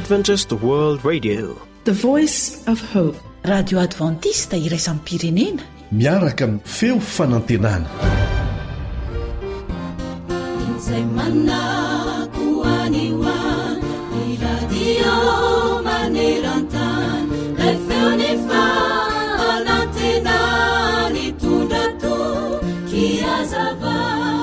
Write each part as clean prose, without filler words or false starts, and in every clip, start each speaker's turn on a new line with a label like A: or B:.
A: Adventist World Radio,
B: the voice of hope.
C: Radio Adventista iraisam-pirenena
D: miaraka amin'ny feo fanantenana.
E: Izay manako aniwa iradio maneran-tany ilay feony fanantenany tondra tokiazava.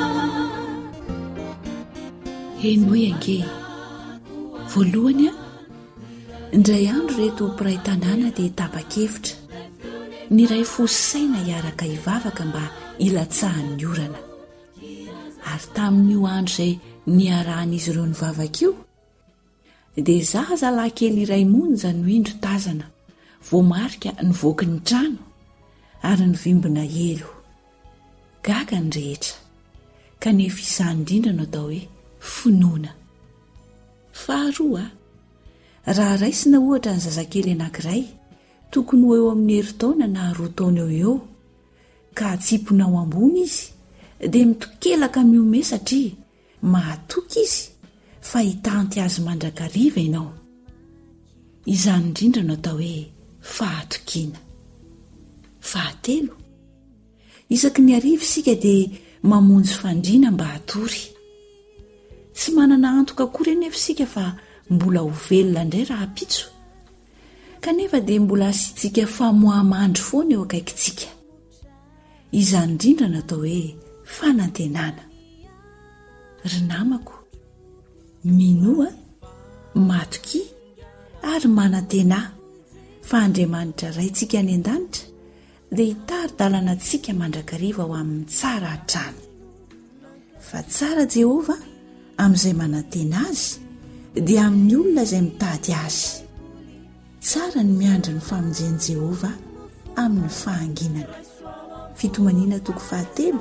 C: Enoe ange voalohany a indray andro reto mpiray tanàna dia tapa-kevitra ny ray fosaina hiaraka hivavaka mba hilatsahan'ny orana, ary tamin'io andro izay niarahan'izy ireo nivavaka io dia zazalahy kely iray monja no indro tazana voamarika nivoaky ny trano ary nivimbina elo. Gaga ny rehetra kanefa izany indrindra no atao hoe finoana. Faharoa, raha raisina ohatra ny zazakely anankiray tokony ho eo amin'ny herintaona na 2 taona eo ka atsipona ao ambony izy dia mitokelaka miome satria mahatoky izy fa hitanty azy mandrakariva ianao. Izany indrindra no atao hoe fahatokiana. Fahatelo, isaky ny ariva isika dia mamonjy fandriana mba hatory. Tsy manana antoka akory anefa isika fa mbola ho velona indray raha pitso, kanefa dia mbola asiantsika famohamandry foana eo akaikintsika. Izany indrindra no atao hoe fanantenana. Ry namako, minoa, matoky ary manantena fa Andriamanitra raintsika any an-danitra dia hitari-dalana antsika mandrakariva ho amin'ny tsara hatrany. Fa tsara Jehova amin'izay manantena azy dia amin'ny olona izay mitady azy. Tsara ny miandra ny famonjen'i Jehova amin'ny fahanginana. Fitomanina toko 7,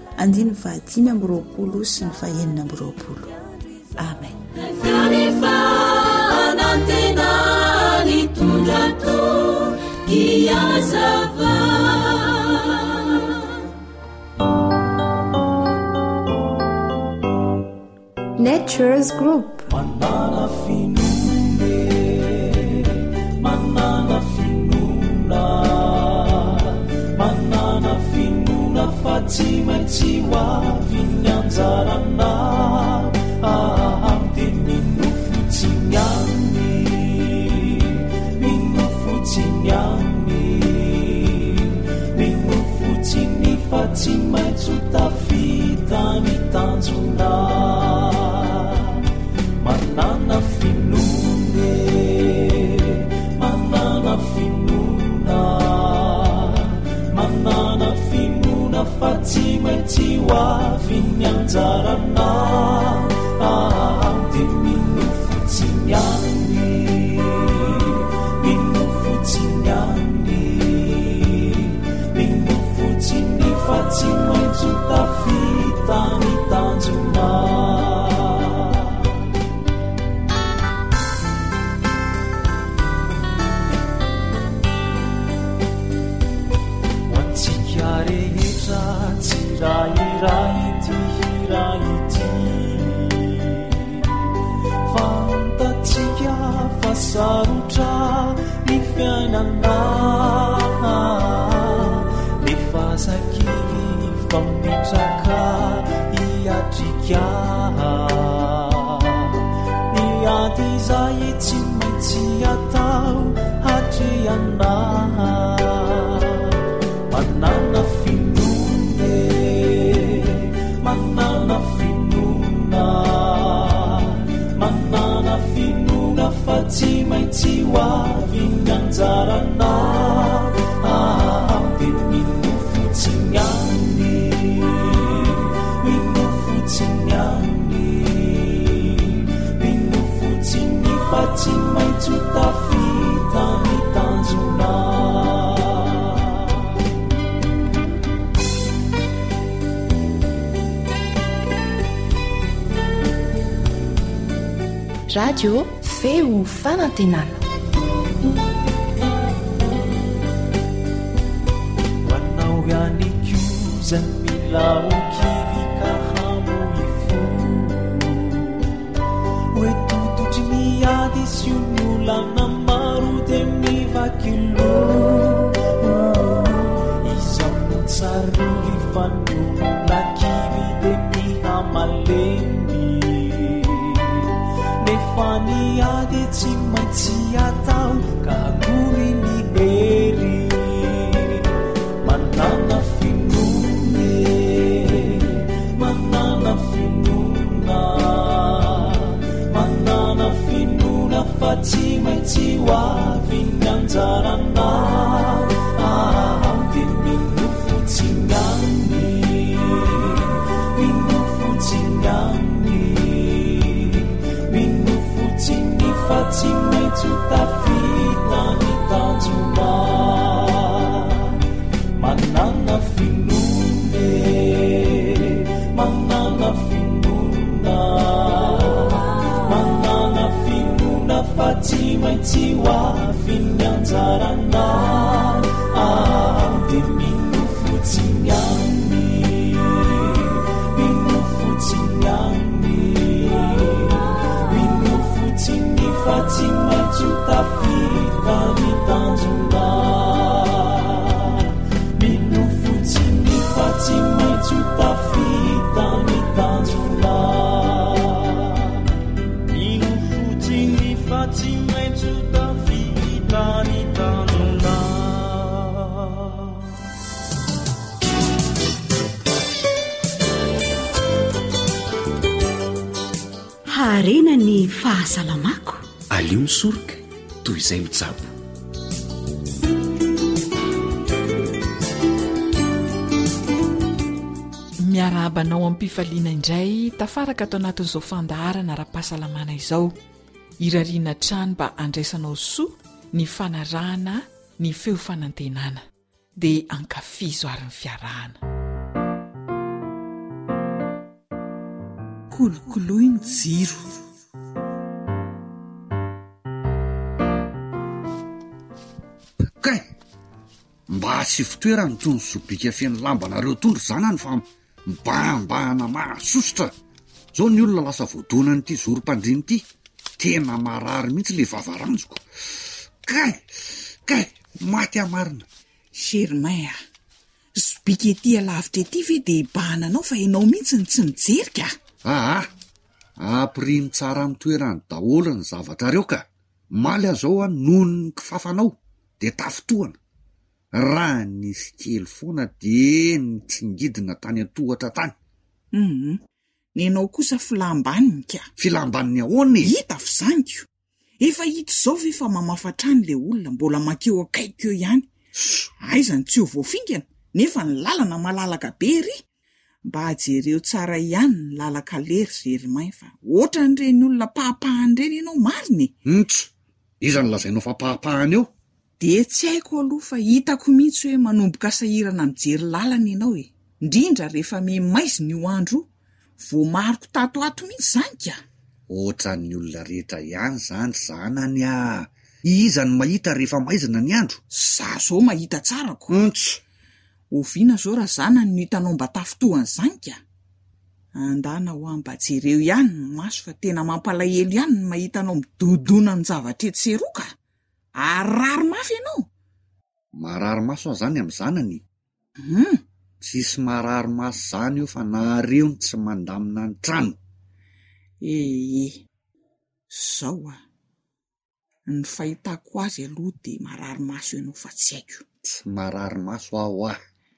C: 1920 sy ny 1920. Amen.
F: Nature's Group.
G: Manana finune, manana finuna, manana finuna fatsy maintsy hoaviny anjarana. Dia mino fotsiny any, mino fotsiny any, mino fotsiny fatsy maitso tafita ny tanjona. Manana finune, manana finuna, manana finuna fatsy maintsy hoaviny anjarana. Dia mino fotsiny any, mino fotsiny any, mino fotsiny fatsy maitso tafita ny tanjona. Hiraity, hiraity, fantatsika fa sarotra ny fiainana. Efa zakily fa mipetraka hiatrika, ny ady izay tsy maintsy atao hatrehana. Manana finune, manana finuna, manana finuna fatsy maintsy hoaviny anjarana. Dia mino fotsiny any, mino fotsiny any, mino fotsiny fatsy maitso tafita ny tanjona.
F: Radio feo fanantenana.
G: Manao ihany koza milaokivika hamoifo hoe tototry miady sy manona kivy de mihamalemy nefa ny ady tsy maintsy atao ka hagory ny hery manana finone manana finona manana finona fa tsy maintsy hoavy ny anjarana de minofotsignany minofotsignany minofotsiny fa tsy maintsy tafita ny tanjona manana finone manana finona manana finona fa tsy maintsy hoavy ny anjarana de minofotsignany minofotsignany minofotsiny fa tsy maintsy tafita ny tanjona minofotsiny fa tsy maintsy tafita ny tanjona minofotsiny fa tsy maintsy tafita ny tanjona.
C: Harena ny fahasalamako
A: alio misoroka toy izay mijabo
H: miarabanao ampifaliana indray tafaraka atao anatin'izao fandaharana ara-pahasalamana izao irariana trano mba andraisanao soa ny fanarahana ny feo fanantenana dia ankafizo ary ny fiarahana kolokoloy ny jiro
I: kay mba sy fitoerany tony sobika fiany lambanareo tondro zanany fa mbambahana mahasositra zao ny olona lasa voadonany ity zorom-pandriny ity tena marary mihitsy le vavaranjoko kay maty amarina
H: Germain sobika ety alavitra ety ve dia bahananao fa ianao mihitsy ny tsy mijerika
I: apriny tsara mitoerany daholo ny zavatra reo ka maly azao a nohony ny kifafanao de tafitohana raha nisy kely foana de ny tsingidina tany atohatra tany
H: ny anao kosa filambaniny ka
I: filambaniny ahoany
H: hita fizaniko efa hita zao ve fa mamafatrany le olona mbola makeo akaikeo ihany aizany tsy ho voafingana nefa ny lalana malalaka be ry mba ajereo tsara ihany ny lalaka lery Germain fa ohatran'ireny olona pahapahany reny ianao mariny
I: izany lazainao fa pahapahany eo
H: de tsy haiko aloha fa hitako mihitsy hoe manomboka sahirana mijery lalana ianao indrindra rehefa memaizina io andro vo mariko tato ato mihitsy zany ka
I: ohatran'ny olona rehetra ihany zany zanany izany mahita rehefa maizina ny andro
H: za zao mahita tsarako oviana zao raha zanany no hitanao mba tafitohany zany ka andana ho amba jereo ihany ny maso fa tena mampalahelo ihany ny mahitanao midodona ny zavatra ety seroka arary mafy ianao
I: marary maso zany amin'ny zanany tsisy marary maso zany io fa nareo ny tsy mandamina ny trano
H: zao ny fahitako azy aloha de marary maso ianao fa tsy haiko
I: tsy marary maso aho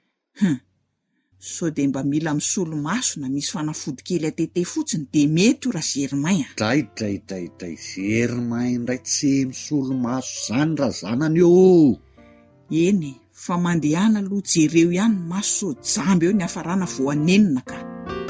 H: so de mba mila misolo maso na misy fanafody kely atete fotsiny de mety ora Germain
I: dray Germain indray tsy misolo maso zany raha zanany eo
H: eny fa mandehana aloha jereo ihany maso so jamby eo ny hafarana voanenina ka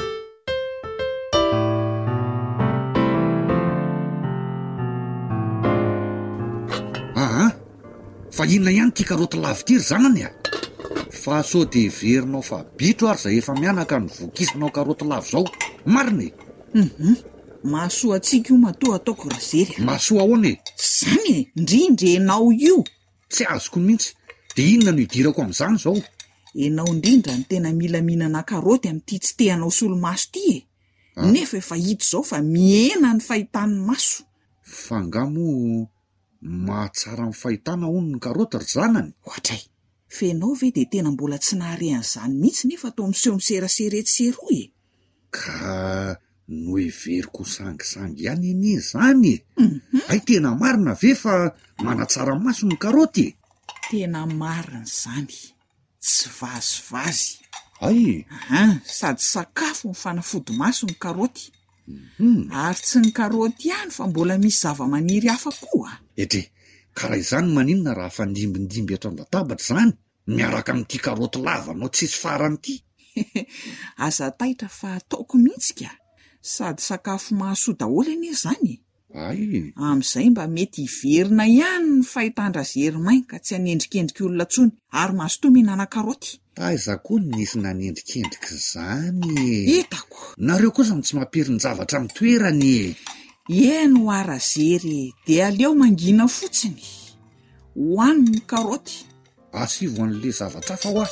I: fa inona ihany tia karoty lavitiry zanany fa so de verinao fa bitro ary zay efa mianaka ny vokisinao karoty lavo zao mariny
H: mahasoa atsika io matoa ataoko razery
I: mahasoa ahoany
H: zany ndrindrenao io
I: tsy azoko mihitsy de inona no idirako amin'izany zao
H: enao indrindra ny tena mila mihinana karoty amin'ity tsy tehanao solomaso ty nefa efa hito zao fa miena ny fahitany maso
I: fangamo mahatsara ny fahitana hono ny karoty ry zanany
H: ohatray fenao ve de tena mbola tsy naharehan'izany mihitsy nefa to miseho miseraseretseroa e.
I: Ka no everiko sangisangy ihany anie zany ay tena marina ve fa manatsara maso ny karaoty?
H: Tena marina zany, tsy vazivazy.
I: Ay
H: sady sakafo ny fanafody maso ny karaoty. Ary tsy ny karaoty ihany fa mbola misy zava-maniry hafa koa.
I: Etre, karaha izany maninona raha fandimbindimby eto an-databatra zany miaraka amin'ity karaoty lavanao tsisy farany ity?
H: Aza taitra fa ataoko mihitsy ka, sady sakafo mahasoa daholo anie zany.
I: Ay,
H: Amin'izay mba mety hiverina ihany ny fahitandra-zerimainy ka tsy hanendrikendriky olona tsony ary mahasotoa mihinana karaoty.
I: aiza koa nisy nanendrikendriky zany.
H: Hitako.
I: Nareo kosa tsy mampirin-javatra amin'ny toerany.
H: Eno arazery dia aleo mangina fotsiny. Hoaniny ny karaoty.
I: Asivo an'le zavatra hafa ho ahy.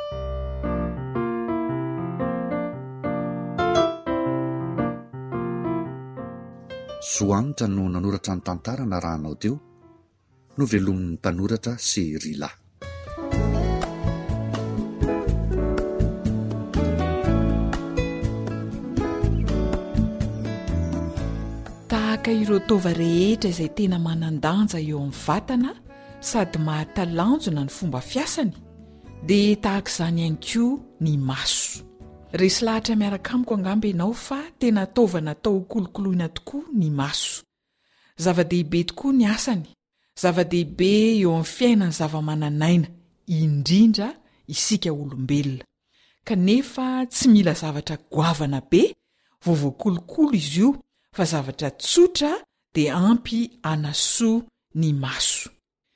I: Soanitra no nanoratra ny tantara na rahanao teo, no velomin'ny mpanoratra Serila.
J: Tahaka ireo tova rehetra izay tena manandanja eo amin'ny vatana sady mahatalanjona ny fomba fiasany, dia tahaka izany ihany koa ny maso. Resy lahatra miaraka amiko angamba ianao fa tena tova natao kolokoloina tokoa ny maso. Zava-dehibe tokoa ny asany, zava-dehibe eo amin'ny fiainany zava-mananaina, indrindra isika olombelona. Kanefa tsy mila zavatra goavana be, voavoakolokolo izy io, fa zavatra tsotra dia ampy anasoa ny maso.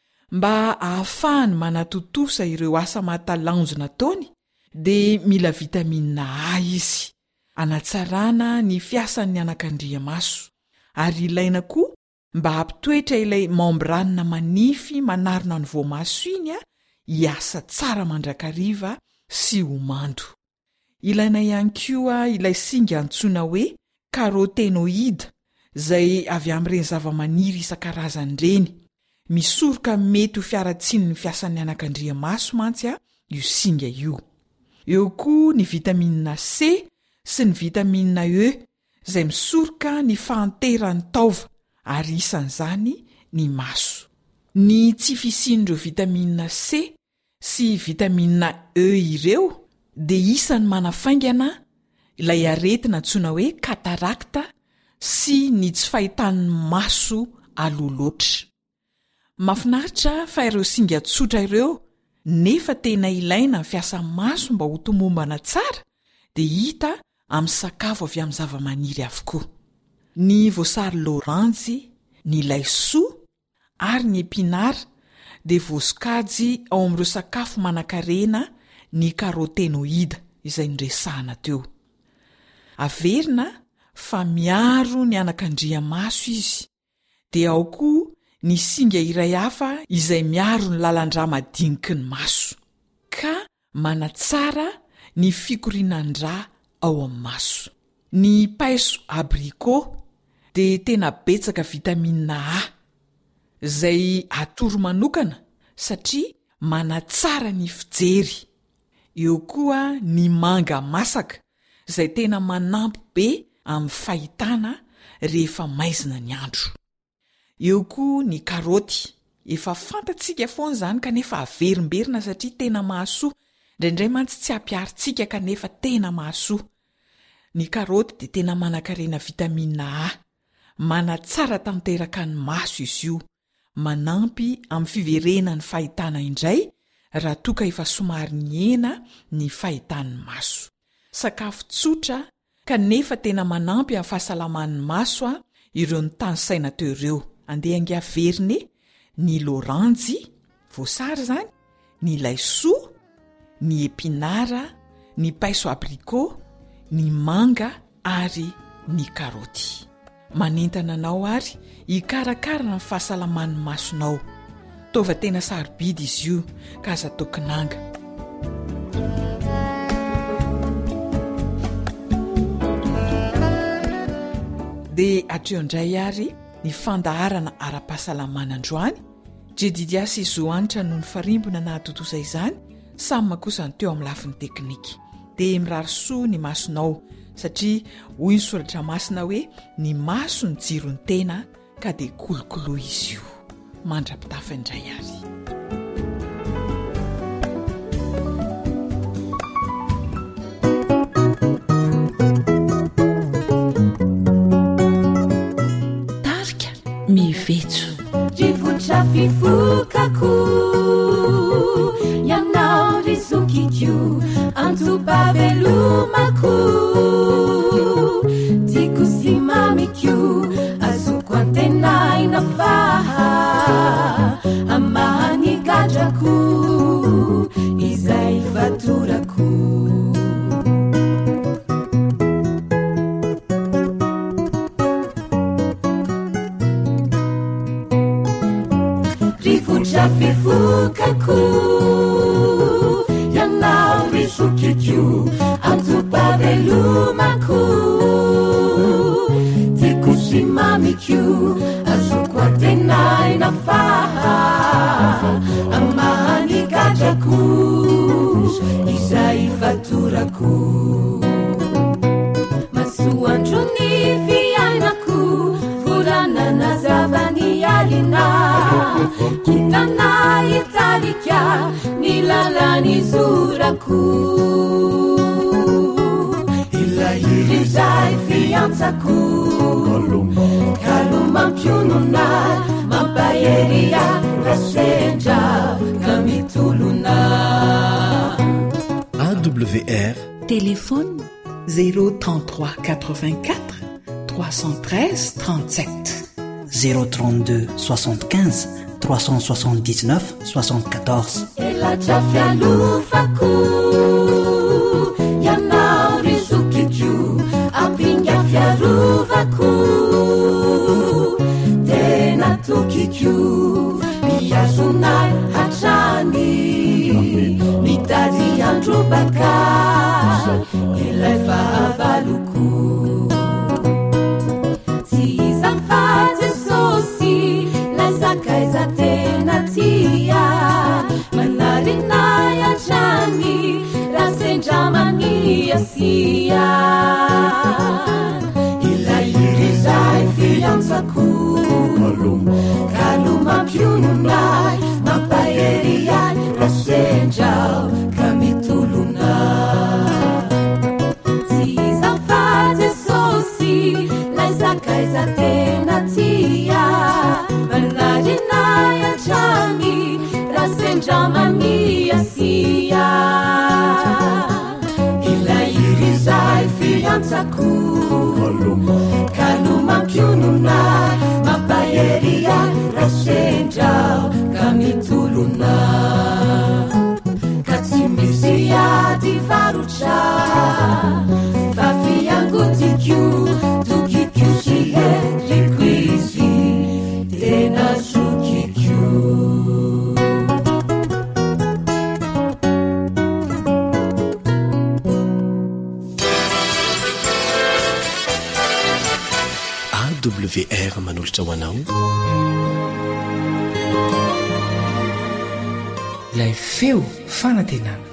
J: Mba ahafahany manatotosa ireo asa mahatalanjona taony, dia mila vitamina A izy, anatsarana ny fiasan'ny anakandria-maso, ary ilaina koa mba hampitoetra ilay membranina manify manarona ny voamaso iny hiasa tsara mandrakariva sy homando. Ilaina ihany koa ilay singa antsoina hoe carotenoïde, izay avy amin'ireny zava-maniry isan-karazany ireny. Misoroka mety ho fiaratsiny ny fiasan'ny anakandria-maso mantsy io singa io. Eo koa ny vitamina C sy ny vitamina E, izay misoroka ny fahanteran'ny taova ary isan'izany ny maso. Ny tsy fisian'ireo vitamina C sy vitamina E ireo dia isan'ny manafaingana ilay aretina antsoina hoe katarakta sy ny tsy fahitan'ny maso aloloatra. Mafinaritra fa ireo singa tsotra ireo nefa tena ilaina ny fiasa maso mba ho tomombana tsara dia hita amin'ny sakafo avy amin'ny zava-maniry avokoa. Ny voasary loranjy, ny laisoa ary ny epinara dia voasokajy ao amin'ireo sakafo manan-karena ny carotenoïde izay niresahana teo. Averina fa miaro ny anakandria-maso izy, dia ao koa ny singa iray hafa izay miaro ny lalandra madiniky ny maso, ka manatsara ny fikorinan-dra ao amin'ny maso. Ny paiso abrikô dia tena betsaka vitamina A, izay atoro manokana satria manatsara ny fijery. Eo koa ny manga masaka, izay tena manampy be amin'ny fahitana rehefa maizina ny andro. Eo koa ny karaoty, efa fantatsika foana izany kanefa averimberina satria tena mahasoa, indraindray mantsy tsy hampiaritsika kanefa tena mahasoa. Ny karaoty dia tena manan-karena vitamina A, manatsara tanteraka ny maso izy io, manampy amin'ny fiverenany fahitana indray raha toa ka efa somary niena ny fahitan'ny maso. Sakafo tsotra kanefa tena manampy amin'ny fahasalaman'ny maso ireo ny tany saina teo ireo. Andeha angaveriny ny loranjy, voasary zany, ny laisoa, ny epinara, ny paiso abrikô, ny manga ary ny karaoty. Manentana anao ary hikarakara ny fahasalaman'ny masonao. Tova tena sarobidy izy io ka aza tokinanga. Dia atreo indray ary ny fandaharana ara-pahasalamana androany, jedidiasy izoanitra noho ny farimbona nahatotosa izany samy makosany teo amin'ny lafin'ny teknika dia mirary soa ny masonao satria hoy ny soratra masina hoe ny maso ny jirony tena ka dia kolokolo izy io mandra-pitafa indray ary
C: tarika mivetso
E: rivotra fifokako yanao risokikyo antobabelomako tiako sy mamikyo azoko antenaina faha amahany gadrako izay fatorako rivotra fifokako yanao risokikyo antobabelomako tiako sy mamikyo azoko antenaina faha amahany gadrako izay fatorako masoandrony fiainako volanana zavany alina kitana italika nilalany zorako ilahirizay fiantsako kalomampiunona mampaheria rasenja kamitolona
D: AWR
B: Téléphone 033 84 313 37
A: 032 75 379 74
E: elatrafialufako yanao risokikyo apinga fiaruvako tena tokikyo miazonay hatrany mitady androbaka ilay fahavaloko tsy izafaty sosy laizakaiza tena tia manarinay atrany rasendramany asia ilay irizay fiantsako kalomampiunonay mampaheriyay rasendrao kamitolona tsy izafaty sosy laizakaiza tena tia manarinay atrany rasendramany asia ilay irizay fiantsako kalomampiunonay mampaheriyay rasendrao kamitolona ka tsy misy ady varotra fa fiangotikyo tokikyo sy hendriko izy tena sokikyo
A: AWR manolotra ho anao
B: ilay feo fanantenana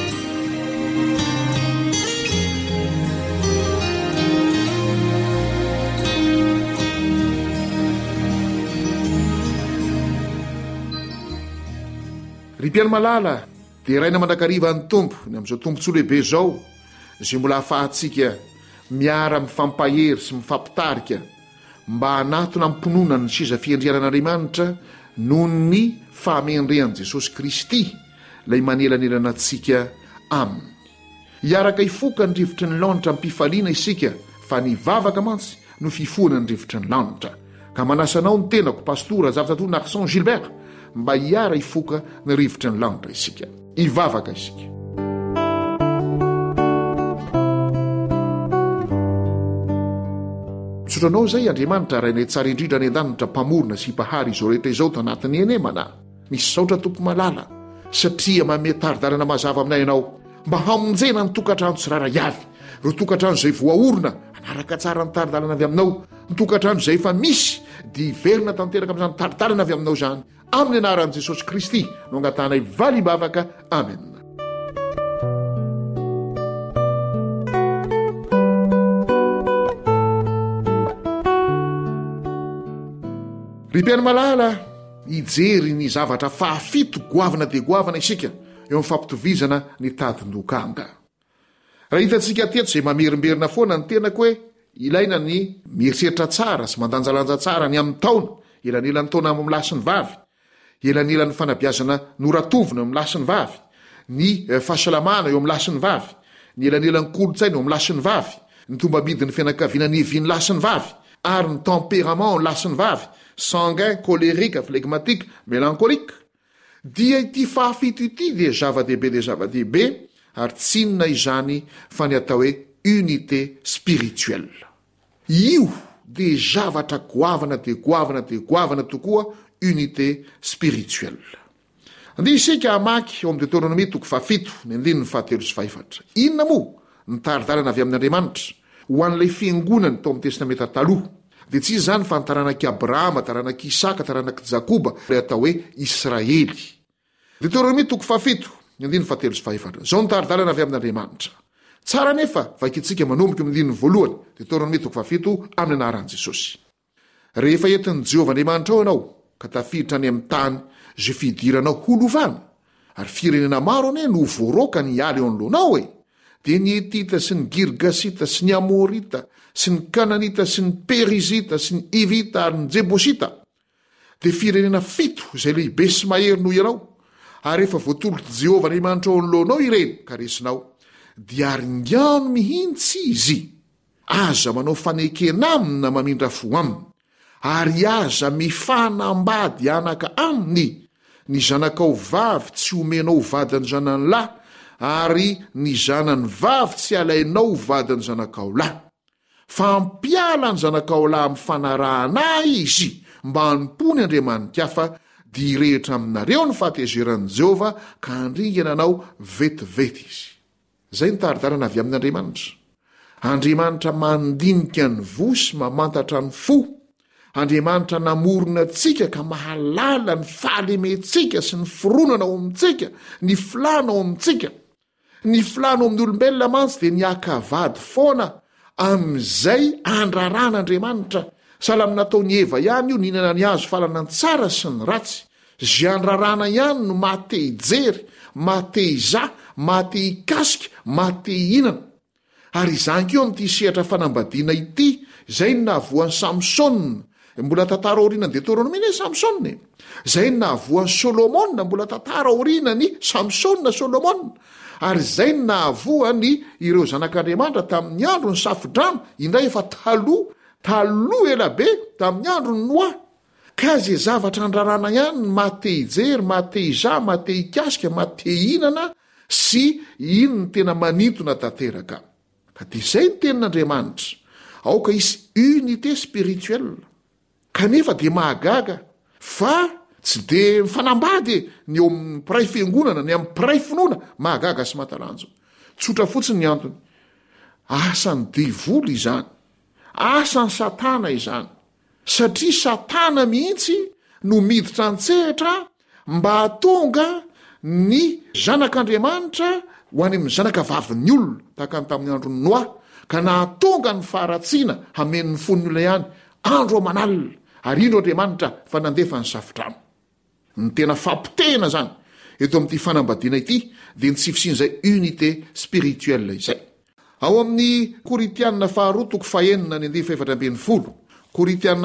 K: ry mpiany malala dia raina mandrakariva ny tompo ny amin'izao tompontso lehibe zao zay mbola hafahantsika miara mifampahery sy mifampitarika mba hanatona mimponona ny siza fiandrianan'andriamanitra noho ny fahamendrean'i Jesosy Kristy ilay manelanelana antsika aminy hiaraka hifoka ny rivotry ny lanitra mipifaliana isika fa ny vavaka mantsy no fifoana ny rivotry ny lanitra ka manasanao ny tenako pastora Zavatatonina Arsan Gilbert mba hiara hifoka ny rivotry ny lanitra isika hivavaka isika tsoranao zay Andriamanitra rainay tsara indrindra ny an-danitra mpamorona sy mpahary izao rehetra izao tanatiny enemana misy saotra tompo malala satria mame taridalana mazava aminay ianao mba hamonjena ny tokantrano tsy rara iavy ro tokantrano izay voaorona anaraka tsara ny taridalana avy aminao ny tokantrano izay efa misy dia iverina tanteraka amin'izany taridalana avy aminao zany amin'ny anaran'i jesosy kristy no angatanay valibavaka amen. ry mpiany malala ijery ny zavatra fahafito goavana dia goavana isika eo amin'ny fampitovizana ny tadindokanga. Raha hitantsika teto izay mamerimberina foana ny tenako hoe ilaina ny mieritreritra tsara sy mandanjalanja tsara ny amin'ny taona, elanelany taona amin'ny lasy ny vavy, elanelan'ny fanabiazana noratovina eo amin'ny lasy ny vavy, ny fahasalamana eo amin'ny lasy ny vavy, ny elanelan'ny kolotsaina eo amin'ny lasy ny vavy, ny tombamidin'ny fianakaviana neviany lasy ny vavy, ary ny tempérament ny lasy ny vavy, sanguin, colérique, phlegmatique, mélancolique. Dia ity fahafito ity dia zava-dehibe dia zava-dehibe, ary tsinona izany fa ny atao hoe unité spirituelle. Io dia zavatra goavana dia goavana dia goavana tokoa, unité spirituelle. Andia isika hamaky eo amin'ny Deutéronomie 7:7. Inona moa ny taridalana avy amin'ny Andriamanitra ho an'ilay fiangonany tao amin'ny testamenta taloha? Dia tsy izy zany fa ny taranak'i Abrahama, taranak'i Isaka, taranak'i Jakoba, ilay atao hoe Israely. Deutéronomie 7:7. Zao ny taridalana avy amin'Andriamanitra. Tsara nefa vakitsika manomboka amin'ny dininy voalohany, Deutéronomie 7 amin'ny anaran'i Jesosy. Rehefa entin'i Jehovah Andriamanitra ao ianao ka tafiditra any amin'ny tany zay fidiranao holovana, ary firenena maro ane no voaroka ny aly eo anoloanao dia ny Etita sy ny Girgasita sy ny Amorita sy ny Kananita sy ny Perizita sy ny Ivita ary ny Jebosita dia firenena 7 izay lehibe sy mahery noho ianao. Ary rehefa voatolotra Jehovah Andriamanitra ao anoloanao ireny ka resinao, dia aringano mihintsy izy, aza manao fanekena amina mamindra fo aminy, ary aza mifanambady anaka aminy. Ny zanakao vavy tsy omenao vadiny zanany lahy, ary ny zanany vavy tsy alainao vadiny zanakao lahy. Fampiala ny zanakao lahy amin'ny fanarahana izy mba hampony Andriamanitra hafa, dia irehitra aminareo ny fahatezeran'i Jehovah ka handringana anao vetivety izy. Zay ny taridalana avy amin'Andriamanitra. Andriamanitra mandinika ny vosy, mamantatra ny fo. Andriamanitra namorona antsika ka mahalala ny fahalementsika sy ny fironana ao amintsika, ny filana ao amintsika. Ny filana ao amin'ny olombelona mantsy dia ny akavady foana, amin'izay andraran'Andriamanitra. Sahala amin'ny nataony Eva ihany io, nihinana ny hazo falana ny tsara sy ny ratsy. Zay andrarana ihany no mahate hijery, mahate hiza, mahate hikasika, mahate hihinana. Ary izany keo amin'ity sehatra fanambadiana ity, zay ny nahavoan'ny Samsona, mbola tantara aorianany Deutéronomie ny Samsona. Zay ny nahavoan'ny Solomona, mbola tantara aorianany Samsona, Solomona. Ary zay ny nahavoany ireo zanak'Andriamanitra tamin'ny andro ny safidrano, indray efa taloha elabe tamin'ny andro ny Noa. Ka zay zavatra andrarana ihany ny mahate hijery, mahate hiza, mahate hikasika, mahate hihinana, sy ino ny tena manintona tanteraka. Ka dia izay ny tenin'Andriamanitra, aoka isy unité spirituelle. Kanefa dia mahagaga, fa tsy dia mifanambady ny eo amin'ny mpiray fiangonana, ny amin'ny mpiray finoana, mahagaga sy matalanjo. Tsotra fotsiny ny antony. Asan'ny diavoly izany, asan'ny Satana izany. Satria Satana mihitsy no miditra an-tsehatra mba hatonga ny zanak'Andriamanitra ho any amin'ny zanaka vavin'ny olona, tahaka ny tamin'ny andro ny Noa, ka nahatonga ny faharatsiana hamen'ny fon'ny olona ihany andro aman'alina, ary indro Andriamanitra fa nandefa ny safidrano. Ny tena fampitehana zany eto amin'ity fanambadiana ity dia ny tsifisian'izay unité spirituelle izay. Ao amin'ny Koritianina 2:4-4, Koritianina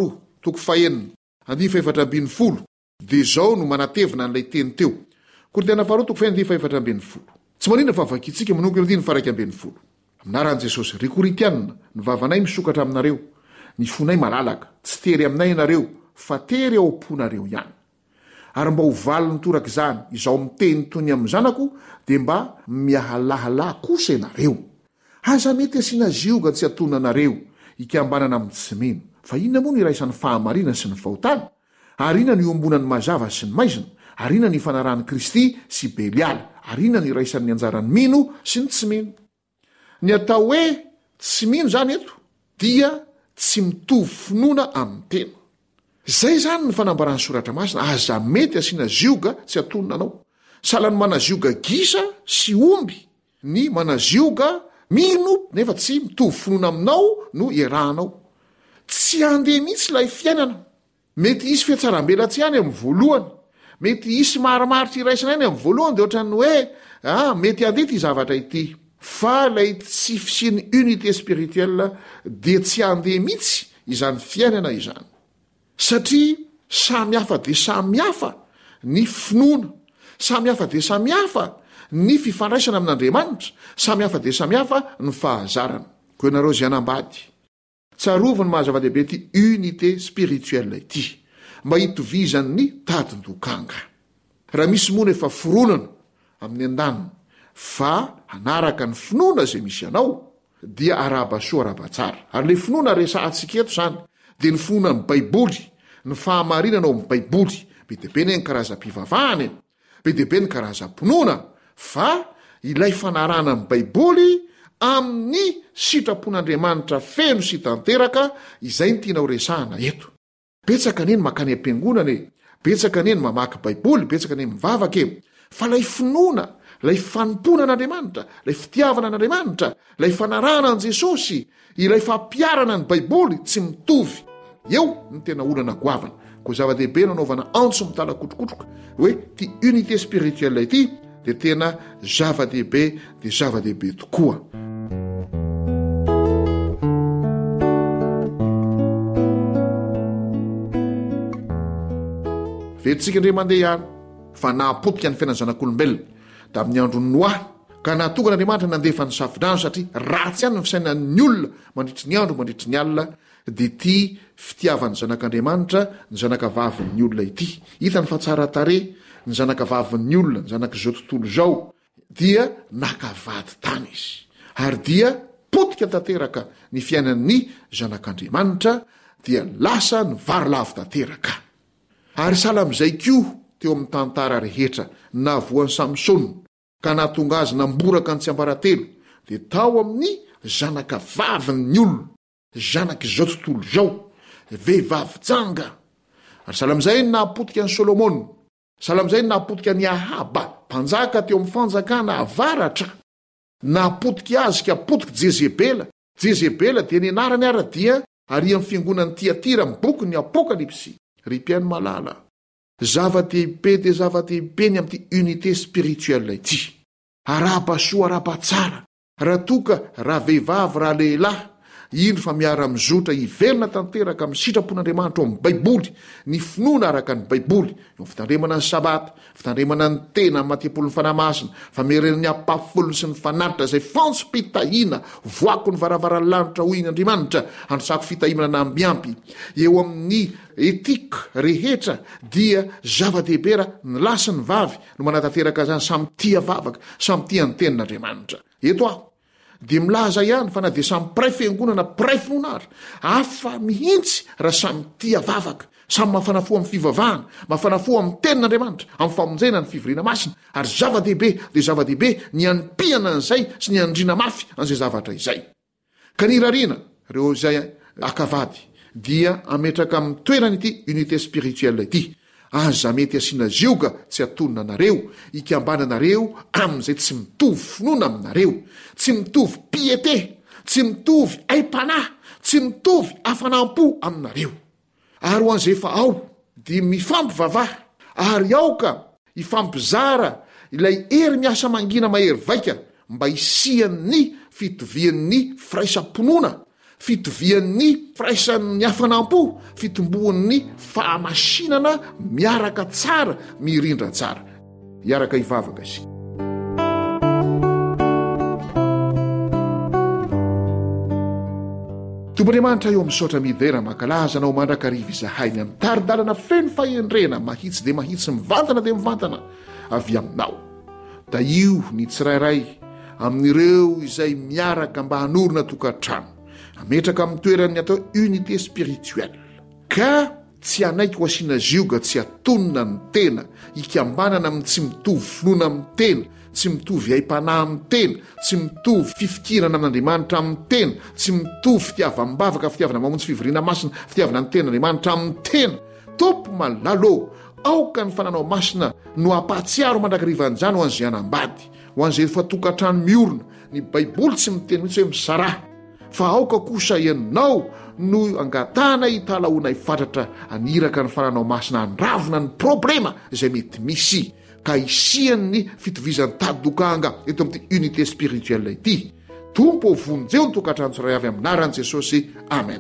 K: 2:4-4, dia zao no manatevina n'ilay teny teo. Koritianina 2:4. Tsy manina fa vakitsika manomboka amin'ny 1:1. Aminaran'i Jesosy, ry Koritianina, ny vavanay misokatra aminareo, ny fonay malalaka, tsy tery aminay ianareo, fa tery ao am-ponareo ihany. Ary mba ho valo ny torak' izany izao miteny tony amin'ny zanako, dia mba miahalahala kosa ianareo. Aza mety asiana zioga tsy atona anareo hikambanana amin'ny tsy mino, fa inona moa ny iraisan'ny fahamarina sy ny fahotana? Ary inona ny iombonan'ny mazava sy ny maizina? Ary inona ny fanarahan'i Kristy sy Belialy? Ary inona ny iraisan'ny anjaran'ny mino sy ny tsy mino? Ny atao hoe tsy mino zany eto dia tsy mitovy finoana amin'ny tena. zay zany ny fanambarany soratra masina aza mety asiana zioga tsy atonina anao salany manazioga gisa sy omby ny manazioga mino nefa tsy mitovy finoana aminao no irahnao tsy andeha mihitsy lay fiainana mety isy fiatsaram-bela tsy any amin'ny voalohany mety isy marimaritra iraisana any amin'ny voalohany de ohatrany hoe mety andeha ty zavatra ity fa lay tsy fisiany unité spirituelle dia tsy andeha mihitsy izany fiainana izany satria samihafa de samihafa ny finoana samihafa de samihafa ny fifandraisana amin'Andriamanitra samihafa de samihafa ny fahazarana ko ianareo zy anambady tsarovany mahazava-dehibe ty unité spirituelle ity mba hitovizany ny tadindokanga raha misy moana efa foronana amin'ny an-danina fa anaraka ny finoana zay misy anao dia arabasoa arabatsara ary le finoana resantsika eto zany de ny finoana ny baiboly ny fahamarinana ao amin'ny baiboly be debe ny karazam-pivavahany be debe ny karazam-pinoana fa ilay fanarana amin'ny baiboly amin'ny sitrapon'Andriamanitra feno sy tanteraka izay ny tianao resahana eto betsaka neny makany am-piangonana betsaka neny mamaky baiboly betsaka neny mivavaka fa lay finoana lay fanompona an'Andriamanitra lay fitiavana an'Andriamanitra lay fanarana an' Jesosy ilay fampiarana ny baiboly tsy mitovy eo ny tena olana goavana ko zava-dehibe nanaovana antso mitalakotrokotroka hoe ty unité spirituelle ity de tena zava-dehibe de zava-dehibe tokoa vetsika ndre mandeha ihany fa nahapotika ny fiainany zanak'olombelona da amin'ny andro noa ka nahatonga n'Andriamanitra nandefa ny safidrano satria ratsy ihany ny fisainan'ny olona mandritry ny andro mandritry ny alina de ty fitiavany zanak'Andriamanitra ny zanakavavin'ny olona ity hitany fa tsara tare ny zanakavavin'ny olona ny zanak'izao tontolo zao dia nakavady tany izy ary dia potika tanteraka ny fiainan'ny zanak'Andriamanitra dia lasa ny varilavo tanteraka ary sala am'izay ko teo amin'ny tantara rehetra navoan'ny Samsona ka nahatonga azy namboraka ny tsy ambaratelo de tao amin'ny zanakavavin'ny olona zanak'izao tontolo zao vehivavy janga ary sala am'izay ny nahapotika ny Solomona sala am'izay ny nahapotika ny Ahaba mpanjaka teo amin'ny fanjakana avaratra nahapotika azy ka potika Jezebela dia ny anarany ara dia ary amin'ny fiangonan'ny Tiatira amin'ny boky ny Apokalipsy ry mpiaino malala zava-dehibe de zava-dehibe ny amin'ty unité spirituelle ity arabasoa arabatsara raha toka raha vehivavy raha lehilahy ino fa miara mizotra ivelona tanteraka amin'ny sitrapon'Andriamanitra ao amin'ny baiboly ny finoana araka ny baiboly eo fitandremana ny sabata fitandremana ny tena amin'ny matepolon'ny fanamasina fa meren'ny ampafolony sy ny fanaritra zay fanso-pitahiana voako ny varavaran'ny lanitra hoin'Andriamanitra androsako fitahimana na ambiampy eo amin'ny etika rehetra dia zava-dehibe ra ny lasa ny vavy no manatanteraka zany samy tia vavaka samy tia ny tenin'Andriamanitra eto aho de milaza ihany fa na de samy pray fiangonana pray finoana ary afa mihintsy raha samy tia vavaka samy mafanafo amin'ny fivavahana mafanafo amin'ny tenin'Andriamanitra amin'ny famonjena ny fivoriana masina ary zava-dehibe de zava-dehibe ny anpiana an'izay sy ny andrina mafy an'izay zavatra izay ka nirariana reo zay akavady dia ametraka amin'ny toerany ity unité spirituelle ity aza mety asiana zioga tsy atonina anareo ikambananareo amin'izay tsy mitovy finoana aminareo tsy mitovy piété tsy mitovy aim-panahy tsy mitovy afanampo aminareo ary ho an'izay fa ao dia mifampivavaha ary aoka hifampizara ilay hery miasa mangina mahery vaika mba hisian'ny fitovian'ny firaisam-ponoana fitovian'ny firaisan'ny hafanampo fitomboan'ny fahamasinana miaraka tsara mirindra tsara iaraka hivavaka izy Tompon'Andriamanitra eo misaotra midera makalaza anao mandrakariva izahainy amin'ny taridalana feno fahendrena mahitsy de mahitsy mivantana de mivantana avy aminao da io ny tsirairay amin'ireo izay miaraka mba hanorina tokantrano ametraka amin'ny toerany atao unité spirituelle ka tsy anaiky ho asiana zioga tsy atonina ny tena hikambanana amin'ny tsy mitovy finoana amin'ny tena tsy mitovy aim-panahy amin'ny tena tsy mitovy fifikirana amin'Andriamanitra amin'ny tena tsy mitovy fitiavam-bavaka fitiavana mamontsy fivoriana masina fitiavana ny ten'Andriamanitra amin'ny tena tompo malalo aoka ny fananao masina no ampahatsiaro mandrakarivanjany ho an'izay anambady ho an'izay efa tokantrano miorona ny baiboly tsy miteny mihitsy hoe misara fa aoka kosa ianao no angatana hitalahoana hifatratra aniraka ny fananao masina andravona ny problema izay mety misy ka isian'ny fitovizan'ny tadokanga eto amin'ity unité spirituelle ity. Tompo vonjeo ny tokantrano tsiray avy aminaran'i Jesosy. Amen.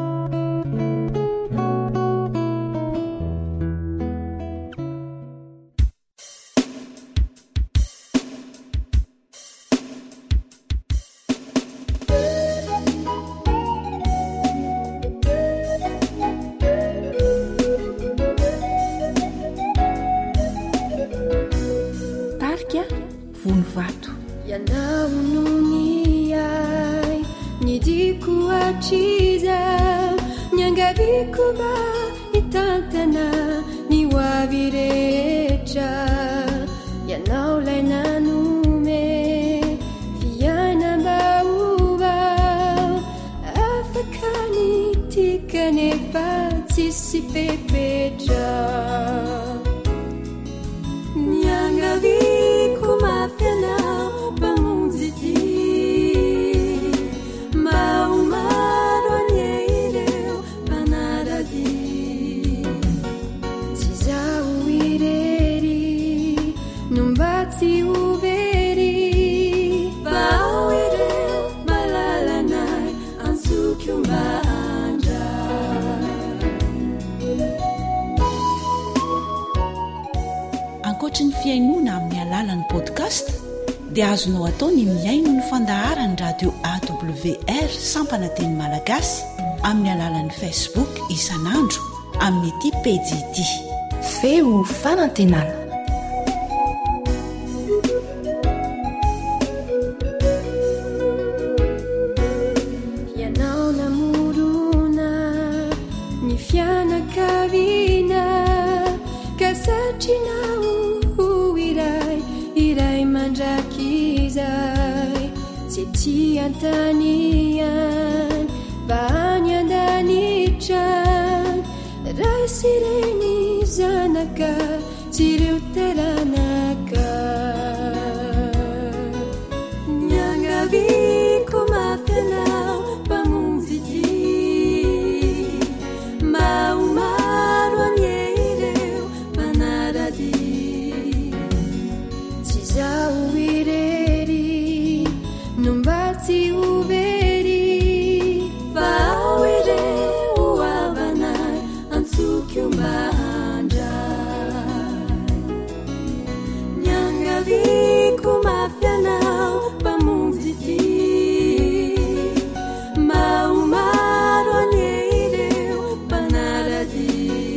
C: Ankoatra ny fiainoana amin'ny alalan'ny podcast dia azonao atao ny miaino ny fandaharany radio AWR sampana teny malagasy amin'ny alalan'ny Facebook isanandro amin'ny ity pejy ity
F: feo fanantenana.
L: Antanian banyandanitran raisireni zanaka tireuteranaka nyangaviko mafyanao pamunziti maumaro anyeireo panaradi tizauireri numbatsi uveri vawere uavanai antsukyumbanda nyangaviku mafyanao pamunziti maumaro anyeireo panaradi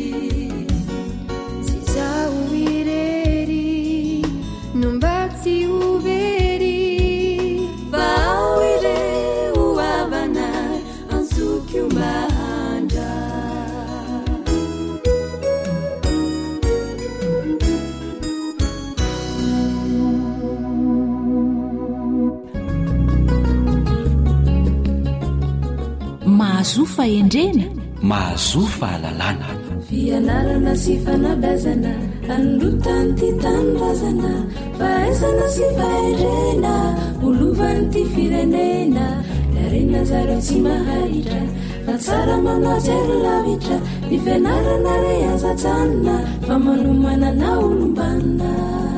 L: tizauireri numbatsi uveri
C: mahazofa endrena mahazofa alalana
L: fianarana sy fanabazana anlotany ty tanindrazana fahaizana sy fahendrena olovany ty firenena darena zareo tsy maharitra fa tsara manao jery lavitra ny fianarana re azatsanina fa manomanana olombanina.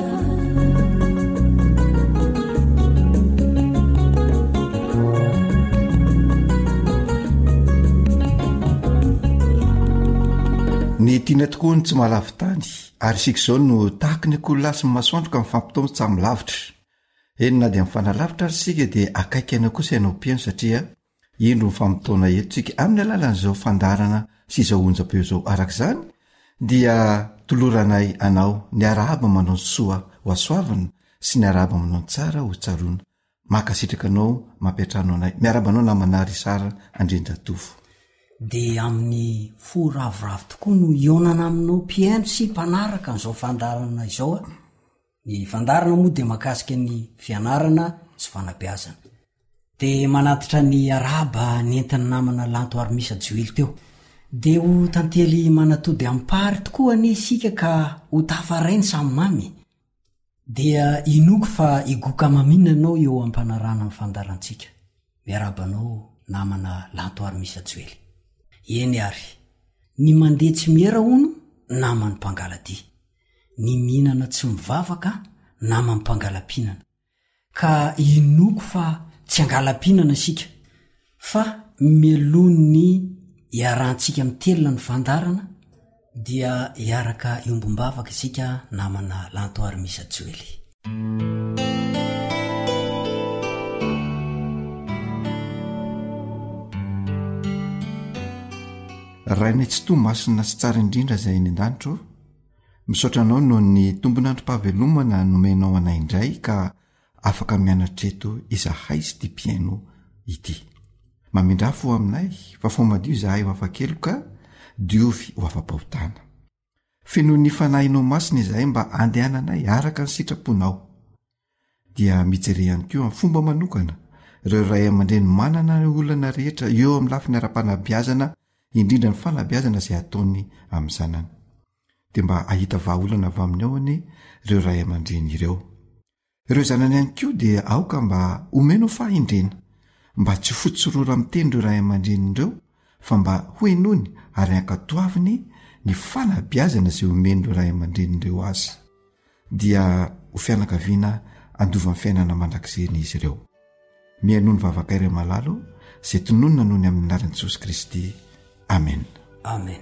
M: ny tiana tokoa ny tsy mahalavitany ary sika izao no tahaka ny akohololasy ny masoandro ka mifampitombo tsy amin'ny lavitra enina dia mifanalavitra ary sika dia akaiky ana kosa ianao mpiaino satria indro mifampitaona eto tsika amin'ny alalan'izao fandarana sy izao onjam-peo izao araka izany dia toloranay anao ny arahaba manao ny soa ho asoavana sy ny arahaba manao ny tsara ho tsaroana makasitraka anao mampiatrano anay miarabanao namanary sara andrindratofo
A: dia amin'ny foravoravo tokoa no ionana aminao mpiaino sy mpanaraka n'izao fandarana izao a ny fandarana moa dia makasika ny fianarana sy fanabeazana dia manatitra ny araba nentiny namana lanto ary misa joily teo de ho tantely manatody ampary tokoa ane isika ka ho tafarainy samy mamy dia inoko fa igoka mamina anao eo ampanarana ny fandarantsika miarabanao namana lantoary misy ajoely eny ary ny mandeha tsy miera ono namany mpangaladi ny mihinana tsy mivavaka namany mpangalampihinana ka inoko fa tsy angalampihinana sika fa melony iarantsika mitelona ny vandarana dia iaraka iombom-bavaka isika namana lantoary misy ajoely
M: rainay tsy to masina sy tsara indrindra izay eny an-danitro misaotra anao no ny tombonandrom-pahavelomana nomenao anay indray ka afaka mianatra eto izahay sy ty piaino ity mamindrafo aminay fa fomadio izahay ho afa-keloka diovy ho afa-pahotana feno ny fanahinao masina izahay mba andehananay araka ny sitraponao dia mijery ihany koa amin'ny fomba manokana ireo ray aman-dreny manana ny olana rehetra eo amin'ny lafiny ara-panabeazana indrindra ny fanabeazana izay ataony amin'ny zanany dia mba ahita vahaolana avy aminy ao any ireo ray aman-dreny ireo zanany ihany koa dia aoka mba omeno fahindrena mba tsy fotsorora miteny ireo ray aman-drenindreo fa mba hoenony ary ankatoaviny ny fanabeazana izay omeny ireo ray aman-drenindreo azy dia ho fianakaviana andova ny fiainana mandrakizeny izy ireo mihainoany vavakairay malalo izay tononona noho ny amin'ny anaran'i Jesosy Kristy amen
A: amen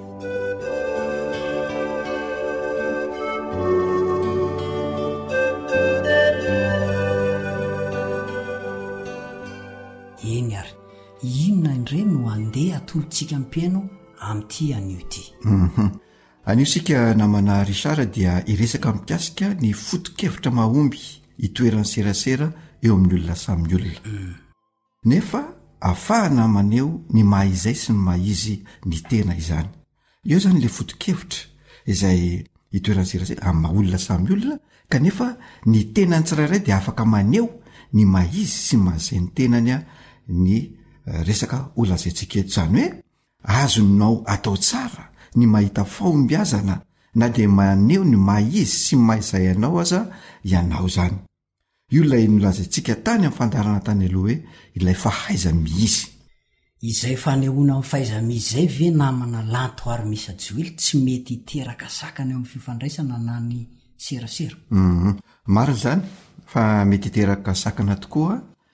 A: eny ary inona indray no andeha atolotsika mpiaino amin'ity anio ity
M: anio sika namana Richard dia iresaka mikasika ny foto-kevitra mahomby itoeran'ny serasera eo amin'ny olona samy olona nefa afahana maneo ny mahaizay sy ny mahizy ny tena izany eo zany le foto-kevitra izay itoeran'ny serasera amin'ny maha-olona samy olona kanefa ny tenany tsirairay dia afaka maneo ny mahizy sy mahazay ny tenany a ny resaka olazaintsika eto zany hoe azonao atao tsara ny mahita fahombiazana na dia maneo ny mahizy sy mahazay anao aza ianao zany io ilay nolazaintsika tany amin'ny fandarana tany aloha hoe ilay fahaiza mihizy
A: izay fanehoana amin'ny fahaiza mihizy zay ve namana lantoary misy ajoely tsy mety hiteraka sakana eo amin'ny fifandraisana na ny serasera
M: marina zany fa mety hiteraka sakana tokoa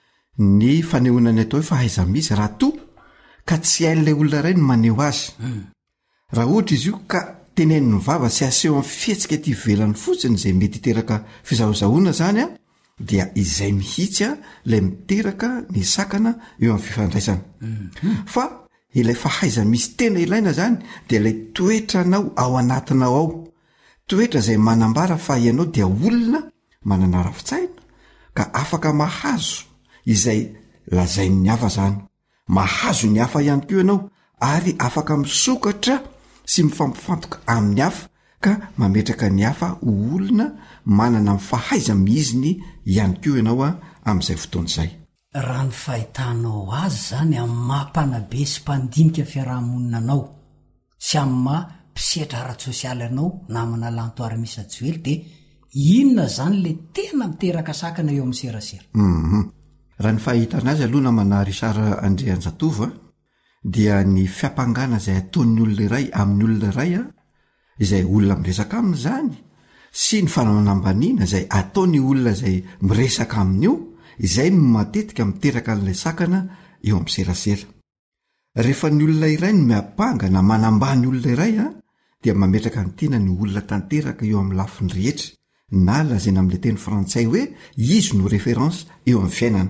M: ny fanehoanany atao hoe fahaiza mihizy raha to ka tsy hain'ilay olona iray ny maneho azy raha ohatra izy io ka teneniny vava sy aseho amin'ny fihetsika ty velany fotsiny izay mety hiteraka fizahozahoana zany a dia izay mihitsy a ilay miteraka ny sakana eo amin'ny fifandraisana fa ilay fahaiza misy tena ilaina zany dia ilay toetranao ao anatinao ao toetra izay manambara fa ianao dia olona manana rafitsaina ka afaka mahazo izay lazain'ny hafa zany mahazo ny hafa ihany koa ianao ary afaka misokatra sy mifampifantoka amin'ny hafa ka mametraka ny hafa ho olona manana mifahaiza mihiziny ihany koa ianao a amin'izay fotoana izay
A: raha ny fahitanao azy zany amin'ny mahampanabe sy mpandinika fiarahamonina anao sy amin'ny mampisetra ara-tsosialy anao namana lantoary misy ajoely dia inona zany le tena miteraka sakana eo amin'ny serasera
M: raha ny fahitana azy aloha namana Richard Andrianjatova dia ny fiampangana izay ataon'ny olona iray amin'ny olona iray a izay olona miresaka aminy zany sy ny fananambaniana izay ataony olona izay miresaka amin'io izay no matetika miteraka n'ilay sakana eo amin'ny serasera rehefa ny olona iray no miampanga na manambany olona iray a dia mametraka ny tena ny olona tanteraka eo amin'ny lafiny rehetra na lazaina amin'ilay teny frantsay hoe izy no référence eo amin'ny fiainana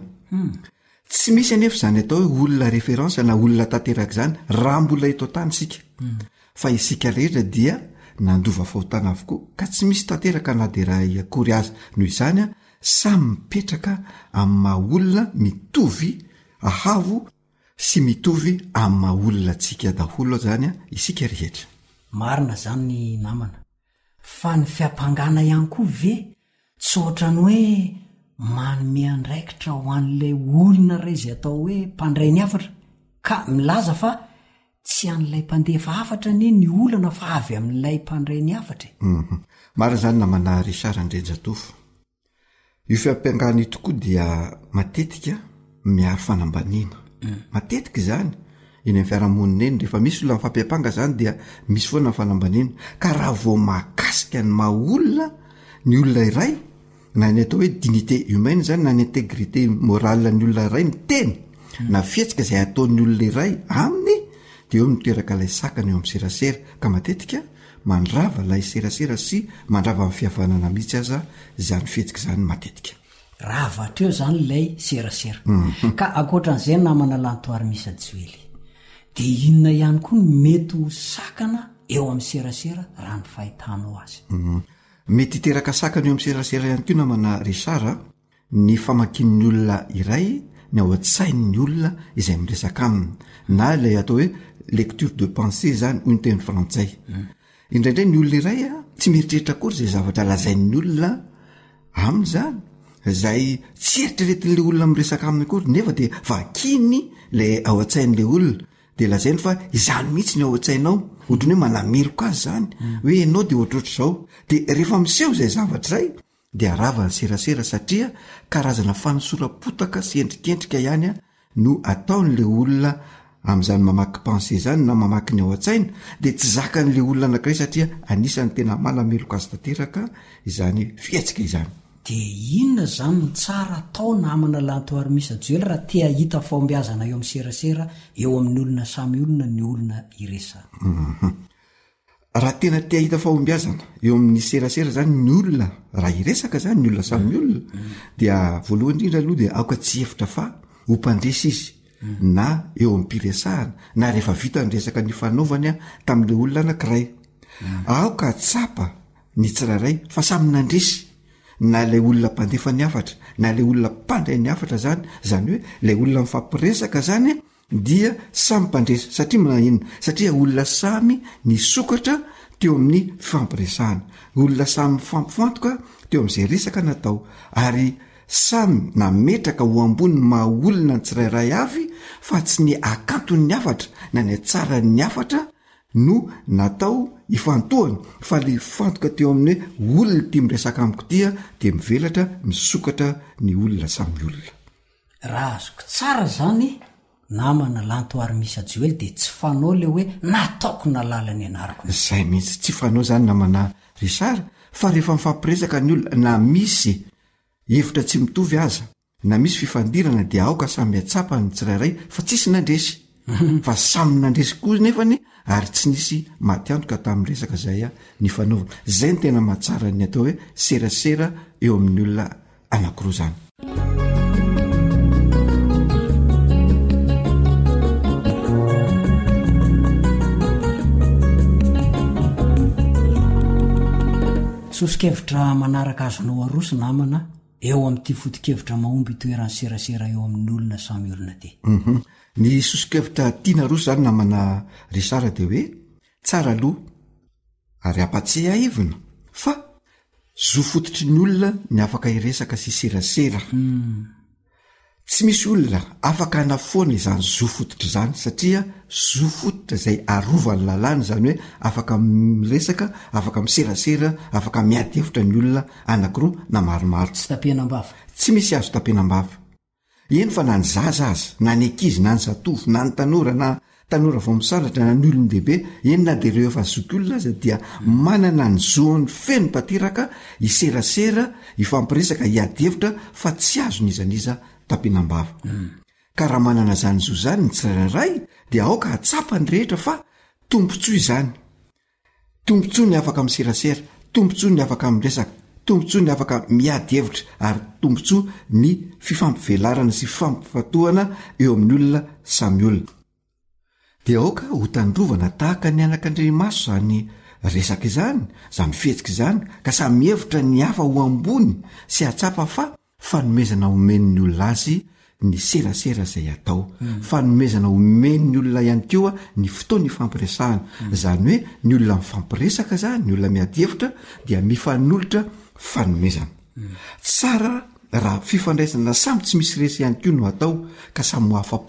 M: tsy misy anefa zany atao hoe olona référence na olona tanteraka zany raha mbola eto tany sika fa isika rehetra dia nandova fahotana avokoa ka tsy misy tanteraka na dia raha akory azy noho izany a samy mipetraka amin'ny maha-olona mitovy ahavo sy mitovy amin'ny maha-olona tsika daholo zany a isika rehetra
A: marina zany ny namana fa ny fiampangana ihany koa ve tsy ohatrany hoe manome andraikitra ho an'ilay olona ray izay atao hoe mpandray ny afatra ka milaza fa tsy an'ilay mpandefa afatra ne ny olana fa avy amin'ilay mpandray ny afatra.
M: Mara zany namana Richard Andrejatofo. Io fiampiangany tokoa dia matetika miaro fanambaniana. Matetika izany eny amin'ny fiarahamonina eny rehefa misy olona mifampiampanga zany dia misy foana ny fanambaniana. Ka raha vao mahakasika ny maha-olona ny olona iray na ny atao hoe dignité humaine zany na ny intégrité morale ny olona iray miteny na fietsika izay ataon'ny olona iray aminy dia eo mitoeraka ilay sakana eo amin'ny serasera. Ka matetika mandrava ilay serasera sy mandrava amin'ny fihavanana mihitsy aza izany fietsika izany matetika.
A: Ravatra eo zany ilay serasera. Ka ankoatran'izay namana Lantoary Misa Joely, dia inona ihany koa ny mety ho sakana eo amin'ny serasera raha ny fahitanao azy?
M: Mety hiteraka sakana eo amin'ny serasera ihany koa namana Richard ny famakian'ny olona iray ny ao an-tsain'ny olona izay miresaka aminy na ilay atao hoe lecture de pensée zany hoy ny teny frantsay. Indraindray ny olona iray tsy mieritreritra akory izay zavatra lazain'ny olona aminy zany izay tsy eritreretin'ilay olona miresaka aminy akory nefa dia vakiny ilay ao an-tsain'ilay olona dia lazainy fa izany mihitsy ny ao an-tsainao, ohatrany hoe manamiloka azy zany hoe ianao dia ohatroatra izao. Dia rehefa miseho izay zavatra izay dia arava ny serasera satria karazana fanosorapotaka sy endrikendrika ihany no ataon'ilay olona amin'izany mamaky pensée zany na mamaky ny ao an-tsaina dia tsy zakan'ilay olona anankiray satria anisany tena malameloka azy tanteraka izany fietsika izany.
A: Dia inona zany no tsara atao namana Lantoary Misa Joely raha tia hita fahombiazana eo amin'ny serasera eo amin'ny olona samy olona ny olona iresana?
M: Raha tena tia hita fahombiazana eo amin'ny serasera zany ny olona raha iresaka zany ny olona samy olona dia voalohany indrindra aloha dia aoka tsy efitra fa ho mpandresy izy na eo amin'ny mpiresahana na rehefa vita ny resaka ny fanaovany tamin'ilay olona anankiray. Aoka tsapa ny tsirairay fa samy nandresy na ilay olona mpandefa ny afatra na ilay olona mpandray ny afatra zany hoe ilay olona mifampiresaka zany dia samy mpandresa satria manahina satria olona samy ny sokatra teo amin'ny fifampiresahana, olona samy mifampifantoka teo amin'izay resaka natao ary samy nametraka ho ambony maha olona ny tsirairay avy fa tsy ny akanton'ny afatra na ny atsaran'ny afatra no natao ifantohany fa le fantoka teo amin'ny olona tia miresaka amiko dia mivelatra misokatra ny olona samy olona.
A: Raha azoko tsara zany namana Lantoary Misa Joely dia tsy fanao le hoe nataoko nalala ny anarako.
M: Izay mihitsy tsy fanao zany namana Richard fa rehefa mifampiresaka ny olona na misy hevitra tsy mitovy aza na misy fifandirana dia aoka samy atsapa ny tsirairay fa tsisy nandresy fa samy nandresy koa nefany ary tsy nisy maty antoka tamin'ny resaka zay ny fanaovana. Zay ny tena mahatsara ny atao hoe serasera eo amin'ny olona anankiroa zany.
A: Sosikevitra manaraka azonao aroso namana eo amin'ity foto-kevitra mahomby toeran'ny serasera eo amin'ny olona samy olona ty.
M: Ny sosikevitra tiana roso zany namana Richard dia hoe tsara aloha ary ampatsy aivina fa zo fototry ny olona ny afaka iresaka sy serasera. Tsy misy olona afaka hanafoana izany zo fototry izany satria zo fototra izay arovany lalàna zany hoe afaka miresaka, afaka miserasera, afaka miady hevitra ny olona anankiroa na maromaro.
A: Tsy tapenam-bava.
M: Tsy misy azo tapenam-bava. Eny fa na ny zaza aza na ny ankizy na ny zatovy na ny tanora na tanora vao misandratra na ny olon-dehibe eny na dia ireo efa zoky olona aza dia manana ny zoany feno tanteraka iserasera, ifampiresaka, hiady hevitra fa tsy azon'izaniza tapenam-bava. Ka raha manana zany zo zany ny tsirairay dia aoka atsapa ny rehetra fa tombontsoa izany. Tombontsoa ny afaka miserasera, tombontsoa ny afaka miresaka, tombontsoa ny afaka miady hevitra ary tombontsoa ny fifampivelarana sy fifampifatohana eo amin'ny olona samy olona. Dia aoka ho tandrovana tahaka ny anak'Andriamaso zany resaka izany, zany fihetsika izany ka samy hevitra ny hafa ho ambony sy atsapa fa fanomezana omen'ny olona azy ny serasera izay atao, fanomezana omen'ny olona ihany koa ny fotoana ifampiresahana. Zany hoe ny olona mifampiresaka zany, ny olona miady hevitra dia mifanolotra fanomezana. Tsara raha fifandraisana samy tsy misy resy ihany koa no atao ka samy ho afa-po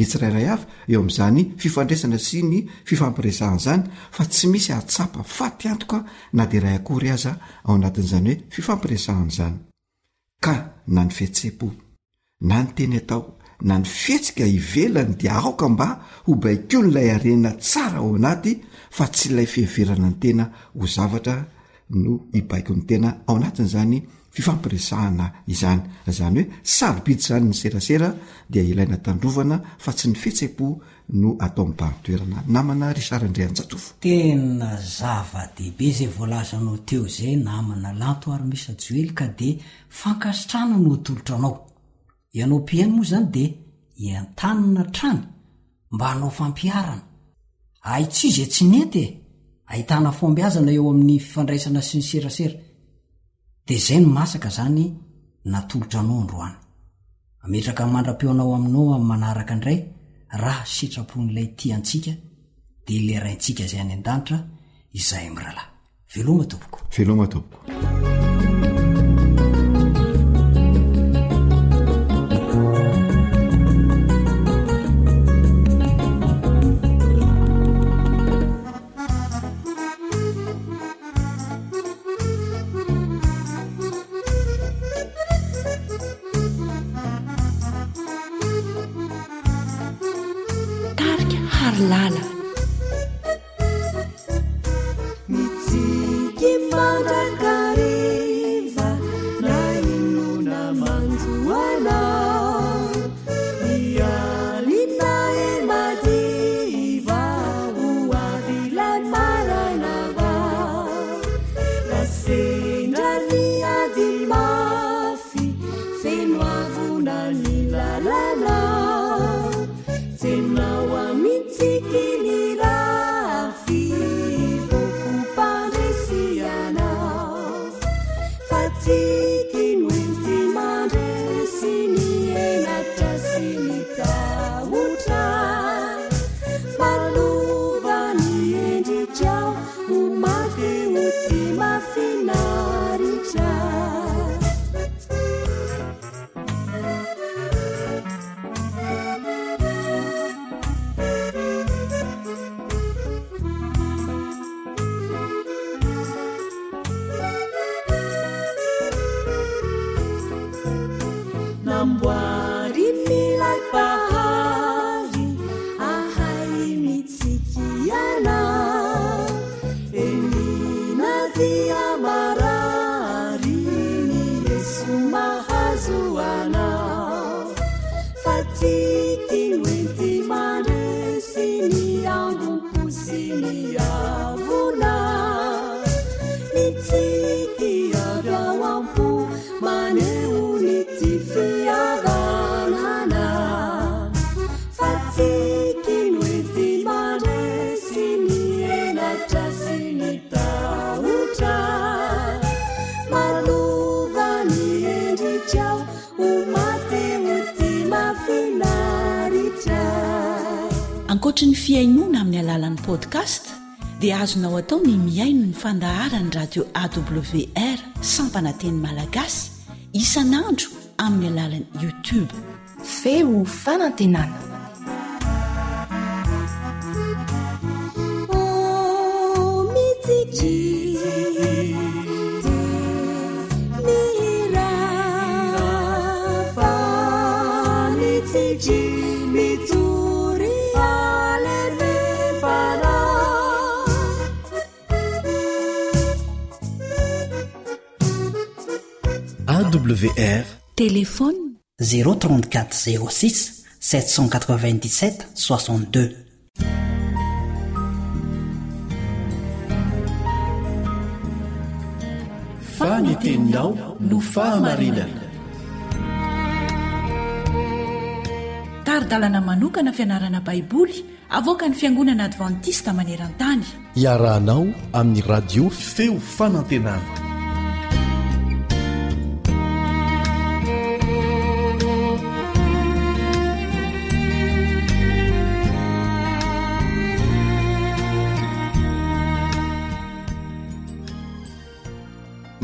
M: ny tsirairay avy eo amin'izany fifandraisana sy ny fifampiresahana zany fa tsy misy atsapa faty antoka na dia ray akory aza ao anatin'izany hoe fifampiresahana zany ka na ny fihetse-po na ny teny atao na ny fihetsika ivelany dia aoka mba ho baiko n'ilay arena tsara ao anaty fa tsy ilay fiheverana ny tena ho zavatra no ibaiko ny tena ao anatin'izany fifampiresahana izany zany hoe sarobidi zany ny serasera dia ilaina tandrovana fa tsy ny fihetse-po no atao mibahan-toerana namana ry sarandreanjatofo
A: tena zava-dehibe zay voalazanao teo zay namana lanto ary misa joely ka de fankasitrana no atolotra anao ianao mpiaino moa zany de iantanina trany mba hanao fampiarana aitsyizy tsy nety ahitana fombiazana eo amin'ny fifandraisana sy ny serasera de zay ny masaka zany natolotra anao androany ametraka mandra-peonao aminao amin'ny manaraka indray raha sitrapon'ilay tiantsika de le raintsika zay any an-danitra izay mirala veloma tompoko
M: veloma tompoko
C: lala
E: mitsiki mandrakariva na inona manjoana ialina e madiva oavilan maranava rasendrany ady mafy feno avona ny lalana tenao amitsiki rafi vokupandresiana fatiki noenti mandresini enatra sini tautra malovani endritrao umake uti mafinaritra namboary milay pahary ahai mitsikiana enina dia marary ny leso mahazoana fatiki noenti mandresiny amboko sy ny avona mitsiki avy ao ampo maneo ny tifiavanana fatiki noenti mandresiny enatra sy ny tautra malovany endritrao omateo ty mafinaritra
C: ankoatra ny fiainona amin'ny alalan'ny podcast dia azonao atao ny miaino ny fandaharany radio awr sampananteny malagasy isanandro amin'ny alalan'ny youtube
F: feo fanantenana
E: mitsiki mirafa mitsiki mitsuri alerefana
D: AWR
C: téléphone
A: 034 06 797 62
D: faniteninao no fahamarinana
C: taridalana manokana fianarana baiboly avoaka ny fiangonana advantista maneran-tany
D: iarahanao amin'ny radio feo fanantenana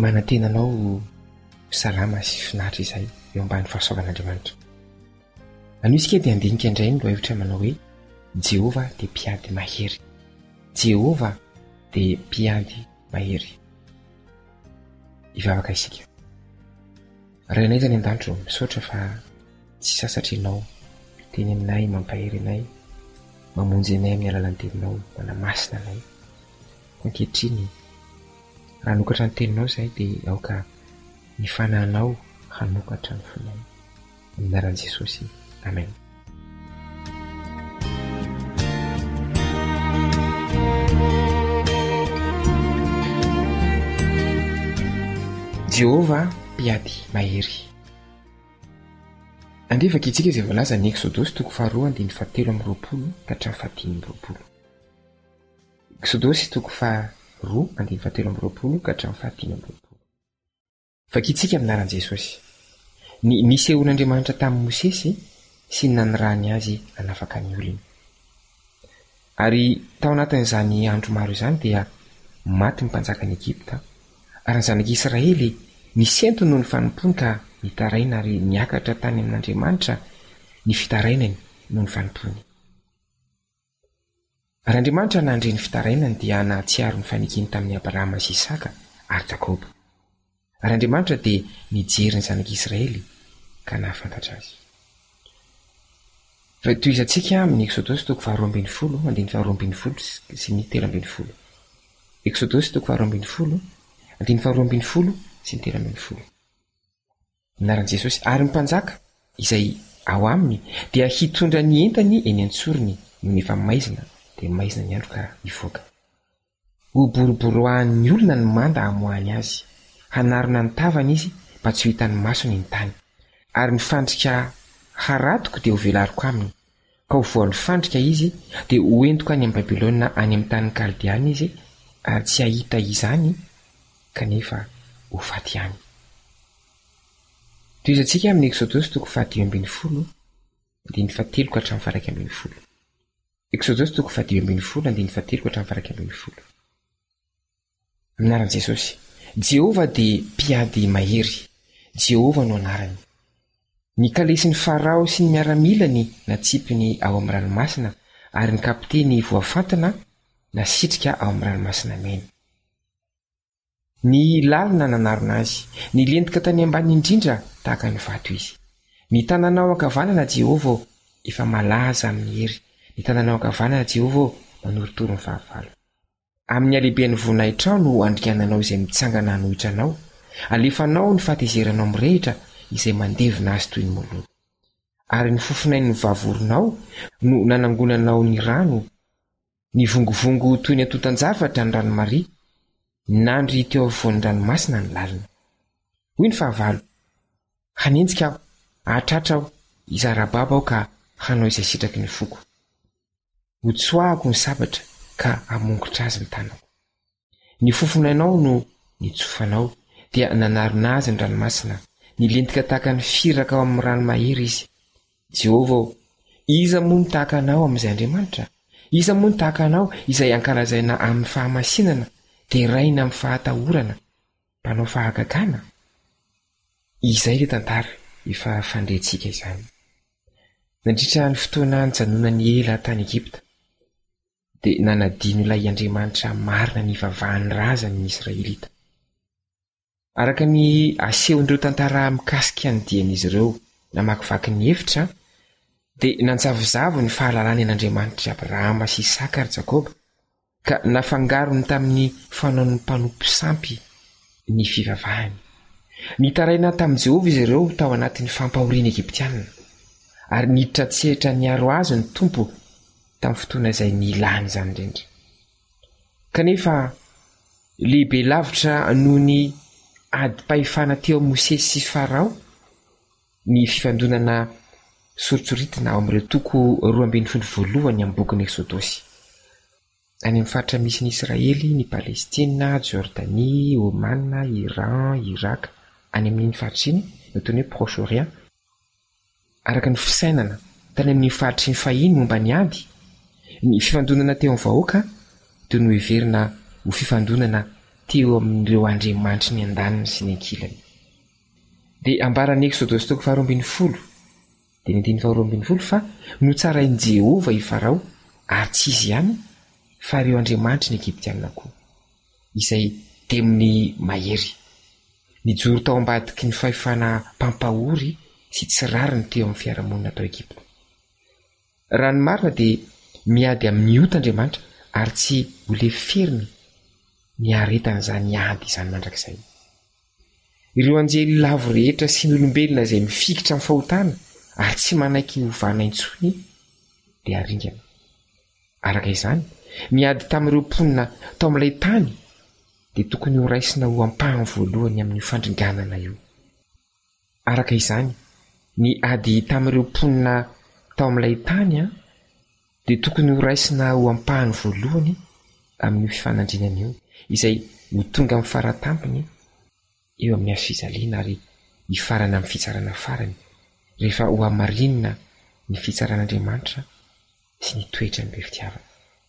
N: manantenanao salama sy finaritra izay eo ambany fahasoavan'andriamanitra Anio isika dia andinika indray ny lohahevitra manao hoe Jehova dia mpiady mahery. Jehova dia mpiady mahery. Ivavaka isika. Renay zany an-danitro misaotra fa tsy sasatra ianao teny aminay mampahery anay, mamonjy anay amin'ny alalan'ny teninao, manamasina anay. Ankehitriny raha nokatra ny teninao izay dia aoka ny fanahinao hanokatra ny fonay. Amin'ny anaran'i Jesosy. Amen. Jehova mpiady mahery. Andrefaka itsika izay voalaza ny Exodosy 2:2-7 ka hatramin'ny 5:20. Exodosy 2:2-7 ka hatramin'ny 5:20. Vakitsika amin'ny anaran'i Jesosy. Ny nisehon'Andriamanitra tamin'i Mosesy sy ny nanirahany azy hanafaka ny olona. Ary tao anatin'izany andro maro izany dia maty ny mpanjaka ny Egypta, ary ny zanak'Israely nisento noho ny fanompony ka nitaraina ary niakatra tany amin'Andriamanitra ny fitarainany noho ny fanompony. Ary Andriamanitra nandre ny fitarainany dia nahatsiaro ny fanekiny tamin'ny Abrahama sy Isaka ary Jakoba. Ary Andriamanitra dia nijery ny zanak'Israely ka nahafantatra azy. Toizantsika amin'ny Exodosy 2:12-20 sy 13. Exodosy 2:12-20 sy 13. Anaran'i Jesosy. Ary ny mpanjaka izay ao aminy dia hitondra ny entany eny an-tsorony no efa maizina dia maizina ny andro ka hivoaka. Ho boroborohan'ny olona ny manda hamoahany azy, hanarona ny tavany izy mba tsy ho hitan'ny masony ny tany. Ary ny fandrika haratoko dia ho velariko aminy, ka ho voan'ny fandrika izy dia ho entoka any amin'ny Babilôna any amin'ny tany Kaldiana izy, ary tsy hahita izany kanefa ho faty any. Toizantsika amin'ny Exodosy 2:10-7-11. Exodosy 2:10-7-11. Anaran'i Jesosy. Jehova dia mpiady mahery, Jehova no anarany. Ny kalesin'ny Farao sy ny miaramilany natsipiny ao amin'ny ranomasina, ary ny kapiteny voafatana nasitrika ao amin'ny ranomasina mena. Ny lalina nanarona azy, ny lentika tany ambany indrindra tahaka ny vato izy. Ny tananao ankavanana Jehova efa malaza amin'ny hery, ny tananao ankavanana Jehova manorotoro ny fahavalo. Amin'ny alehiben'ny voninahitra no andriananao izay mitsangana hanohitra anao, alefanao ny fahatezeranao mirehitra izay mandevina azy toy ny mololo. Ary ny fofonain'ny vavoronao no nanangonanao ny rano, ny vongovongo toy ny atotan-javatra ny ranomaria, nandry teo afovoan'ny ranomasina ny lalina. Hoy ny fahavalo. Hanenjika aho, ahatratra aho, izarababa aho ka hanao izay sitraky ny foko. Hotsoahako ny sabatra ka hamongotra azy ny tanako. Ny fofonainao no nitsofanao dia nanarona azy ny ranomasina, ny lentika tahaka ny firaka ao amin'ny rano mahery izy. Jehova, iza moa ny tahaka anao amin'izay Andriamanitra? Iza moa ny tahaka anao izay ankalazaina amin'ny fahamasinana, dia raina amin'ny fahatahorana, mpanao fahagagana? Izay ilay tantara efa fandrehantsika izany. Nandritra ny fotoana nijanonany ela tany Egypta, dia nanadino ilay Andriamanitra marina ny vavahan'ny razany ny Israelita. Araka ny asehon'ireo tantara mikasika ny dian'izy ireo namakivaky ny hevitra, dia nanjavozavo ny fahalalany an'Andriamanitra Abrahama sy Isaka ary Jakoba, ka nafangarony tamin'ny fanaon'ny mpanompo sampy ny fivavahany. Nitaraina tamin'i Jehova izy ireo tao anatin'ny fampahoriana Egyptianina, ary niditra tsehatra niaro azy ny tompo tamin'ny fotoana izay nilany izany indrindra. Kanefa lehibe lavitra noho ny adi-pahefana teo Mosesy sy Farao ny fifandonana soritsoritana ao amin'ireo toko 12 amin'ny bokin'ny Exodosy. Any amin'ny faritra misy ny Israely, ny Palestina, Jordanie, Oman, Iran, Irak, any amin'iny faritra iny natao hoe Proche Orient. Araka ny fisainana tany amin'ny faritry ny fahiny momba ny ady, ny fifandonana teo amin'ny vahoaka dia no heverina ho fifandonana teo amin'ireo andriamanitry ny andaniny sy ny ankilany. Dia ambaran'ny Exodosy 2:12 dia niteny faharoambin'ny folo fa no tsarain'i Jehova i Farao ary tsy izy ihany fa ireo andriamanitry ny Egiptianina koa izay temony mahery nijoro tao ambadiky ny fahefana mpampahory sy tsy rariny teo amin'ny fiarahamonina atao Egipta. Raha ny marina dia miady amin'ny ota Andriamanitra ary tsy holeferiny ny aretan'izany ady izany mandrakizay. Ireo anjely lavo rehetra sy ny olombelona izay mifikitra amin'ny fahotana ary tsy manaiky hovana intsony dia aringana. Araka izany, miady tamin'ireo mponina tao amin'ilay tany dia tokony ho raisina ho ampahany voalohany amin'ny fandringanana io. Araka izany, ny ady tamin'ireo mponina tao amin'ilay tany dia tokony ho raisina ho ampahany voalohany amin'ny fifanandrinana io izay ho tonga amin'ny faratampony eo amin'ny hafizaliana ary hifarana amin'ny fitsarana farany rehefa ho amarinina ny fitsaran'Andriamanitra sy ny toetra ny be fitiavana.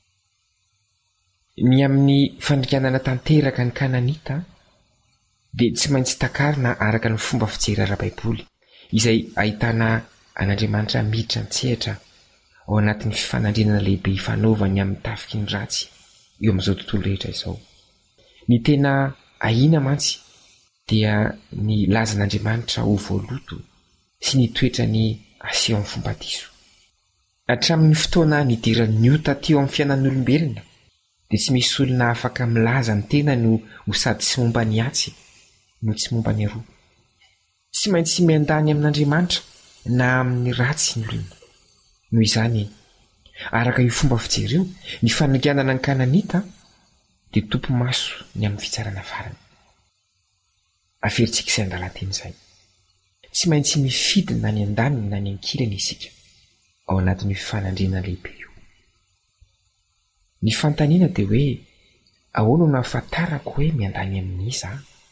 N: Ny amin'ny fandrikanana tanteraka ny Kananita dia tsy maintsy takarina araka ny fomba fijery ara-baiboly izay ahitana an'Andriamanitra miditra mitsehatra ao anatin'ny fifanandrinana lehibe hifanaovany amin'ny tafiky ny ratsy eo amin'izao tontolo rehetra izao. Ny tena ahina mantsy dia ny lazan'Andriamanitra ho voaloto sy ny toetra ny aseho amin'ny fomba diso. Hatramin'ny fotoana nidiran'ny ota teo amin'ny fiainan'olombelona dia tsy misy olona afaka milaza ny tena no ho sady tsy momba ny atsy no tsy momba ny aroa. Tsy maintsy miandany amin'Andriamanitra na amin'ny ratsy ny olona. Noho izany, araka io fomba fijery io, ny fananganana ny Kananita dia tompo maso ny amin'ny fitsarana farany. Aferitsika izay andalanteny izay. Tsy maintsy mifidina na ny andaniny na ny ankilany isika ao anatin'ny fifanandrinana lehibe io. Ny fantaniana dia hoe ahoana no ahafantarako hoe miandany amin'iza?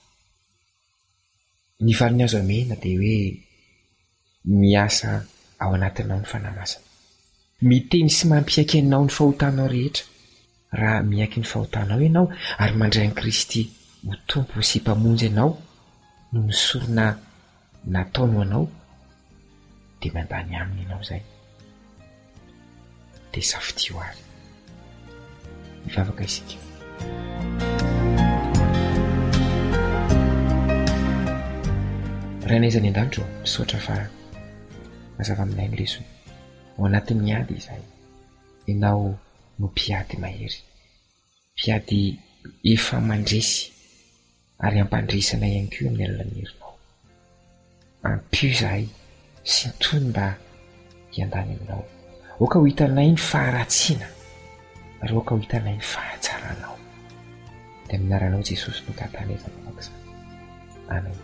N: Ny valiny azo amena dia hoe miasa ao anatinao ny fanamasana. Miteny sy mampiaiky anao ny fahotanao rehetra. Raha miaiky ny fahotanao ianao ary mandray an'i Kristy ho tompo sy mpamonjy anao no misorona nataony anao dia mandany aminy ianao izay. Dia safidio ary. Mivavaka isika. Rainaiza ny an-danitro misaotra fa mazava aminay ny lesona. Ao anatin'ny ady izay ianao no mpiady mahery, mpiady efa mandresy ary ampandresana ihany koa amin'ny alalan'ny herinao. Ampio izahay sy nytony mba hiandany aminao. Oka ho hitanay ny faharatsiana ary oka ho hitanay ny fahatsaranao. Dia amin'ny anaranao Jesosy no kataneza mavakizany. Amen.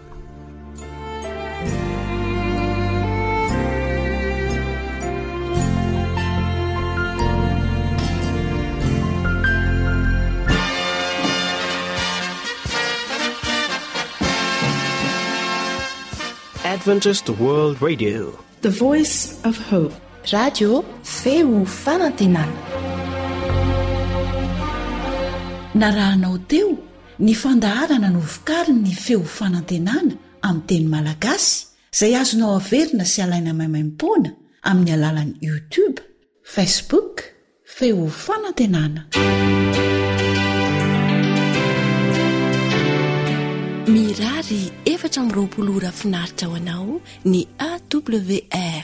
O: Adventist World Radio,
B: the voice of hope.
F: Radio feo fanantenana.
C: Narahanao teo ny fandaharana no vokariny ny feo fanantenana amin'ny teny malagasy izay azonao averina sy alaina maimaimpoana amin'ny alalan'ny YouTube, Facebook, feo fanantenana.
P: Mirary 4 ora finaritra ho anao ny AWR